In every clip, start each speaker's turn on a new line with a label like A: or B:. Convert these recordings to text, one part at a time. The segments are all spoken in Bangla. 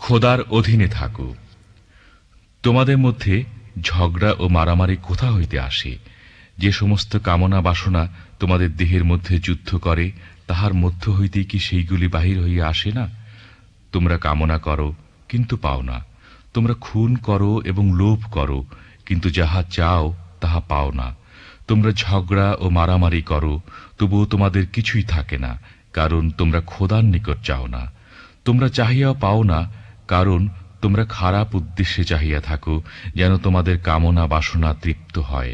A: খোদার অধীনে থাকো। তোমাদের মধ্যে ঝগড়া ও মারামারি কোথা হইতে আসে? যে সমস্ত কামনা বাসনা তোমাদের দেহের মধ্যে যুদ্ধ করে, তাহার মধ্য হইতেই কি সেইগুলি বাহির হইয়া আসে না? তোমরা কামনা করো, কিন্তু পাও না। তোমরা খুন করো এবং লোভ করো, কিন্তু যাহা চাও তাহা পাও না। তোমরা ঝগড়া ও মারামারি করো, তবুও তোমাদের কিছুই থাকে না, কারণ তোমরা খোদার নিকট চাও না। তোমরা চাহিয়াও পাও না, কারণ তোমরা খারাপ উদ্দেশ্যে চাহিয়া থাকো, যেন তোমাদের কামনা বাসনা তৃপ্ত হয়।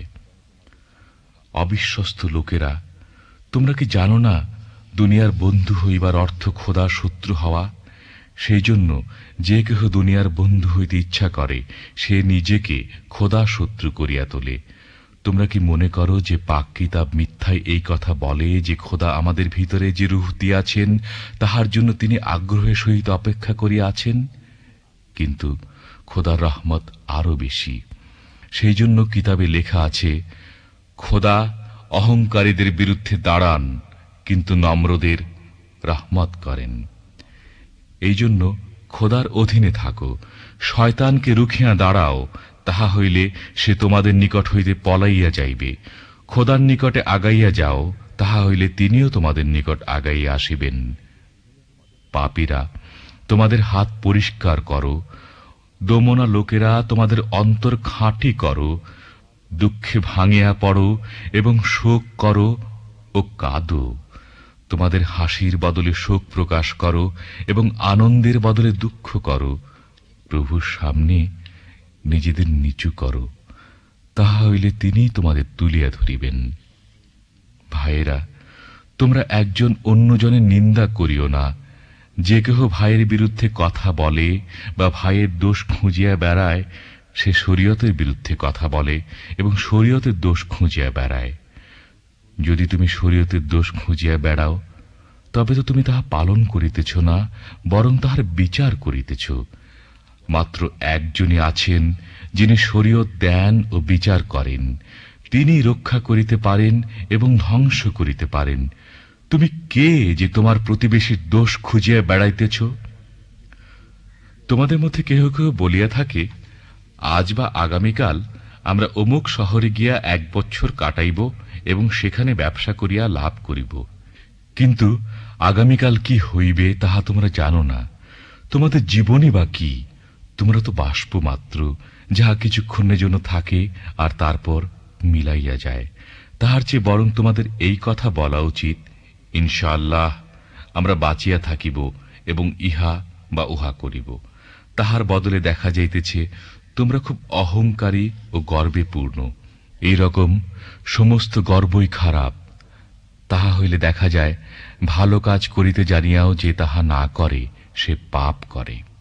A: অবিশ্বস্ত লোকেরা, তোমরা কি জানো না দুনিয়ার বন্ধু হইবার অর্থ খোদার শত্রু হওয়া? সেই জন্য যে কেহ দুনিয়ার বন্ধু হইতে ইচ্ছা করে, সে নিজেকে খোদার শত্রু করিয়া তোলে। তোমরা কি মনে করো যে পাক কিতাব মিথ্যায় এই কথা বলে যে খোদা আমাদের ভিতরে যে রূহ দিয়াছেন, তাহার জন্য তিনি আগ্রহের সহিত অপেক্ষা করিয়া আছেন? কিন্তু খোদার রহমত আরো বেশি। সেই জন্য কিতাবে লেখা আছে, খোদা অহংকারীদের বিরুদ্ধে দাঁড়ান, কিন্তু নম্রদের রহমত করেন। এই জন্য খোদার অধীনে থাকো, শয়তানকে রুখিয়া দাঁড়াও, তাহা হইলে সে তোমাদের নিকট হইতে পলাইয়া যাইবে। খোদার নিকটে আগাইয়া যাও, তাহা হইলে তিনিও তোমাদের নিকট আগাইয়া আসিবেন। পাপীরা, তোমাদের হাত পরিষ্কার করো। দমনা লোকেরা, তোমাদের অন্তর খাঁটি করো। দুঃখে ভাঙিয়া পড়ো এবং শোক করো ও কাঁদো। তোমাদের হাসির বদলে শোক প্রকাশ করো এবং আনন্দের বদলে দুঃখ করো। প্রভুর সামনে নিজেদের নিচু করো, তাহা হইলে তিনি তোমাদের তুলিয়া ধরিবেন। ভাইয়েরা, তোমরা একজন অন্যজনের নিন্দা করিও না। যে কেহ ভাইয়ের বিরুদ্ধে কথা বলে বা ভাইয়ের দোষ খুঁজিয়া বেড়ায়, সে শরীয়তের বিরুদ্ধে কথা বলে এবং শরীয়তের দোষ খুঁজিয়া বেড়ায়। যদি তুমি শরীয়তের দোষ খুঁজিয়া বেড়াও, তবে তো তুমি তাহা পালন করিতেছ না, বরং তাহার বিচার করিতেছ। মাত্র একজনই আছেন, যিনি শরীয়ত দেন ও বিচার করেন। তিনি রক্ষা করিতে পারেন এবং ধ্বংস করিতে পারেন। তুমি কে যে তোমার প্রতিবেশীর দোষ খুঁজিয়া বেড়াইতেছ? তোমাদের মধ্যে কেহ কেহ বলিয়া থাকে, আজ বা আগামীকাল আমরা অমুক শহরে গিয়া 1 বৎসর কাটাইব এবং সেখানে ব্যবসা করিয়া লাভ করিব। কিন্তু আগামীকাল কি হইবে তাহা তোমরা জানো না। তোমাদের জীবনই বা কি? তোমরা তো বাষ্প মাত্র, যাহা কিছুক্ষণের জন্য থাকে আর তারপর মিলাইয়া যায়। তাহার চেয়ে বরং তোমাদের এই কথা বলা উচিত, ইনশাআল্লাহ আমরা বাঁচিয়া থাকিব এবং ইহা বা উহা করিব। তাহার বদলে দেখা যাইতেছে তোমরা খুব অহংকারী ও গর্বে পূর্ণ। এই রকম সমস্ত গর্বই খারাপ। তাহা হইলে দেখা যায় ভালো কাজ করিতে জানিয়াও যে তাহা না করে, সে পাপ করে।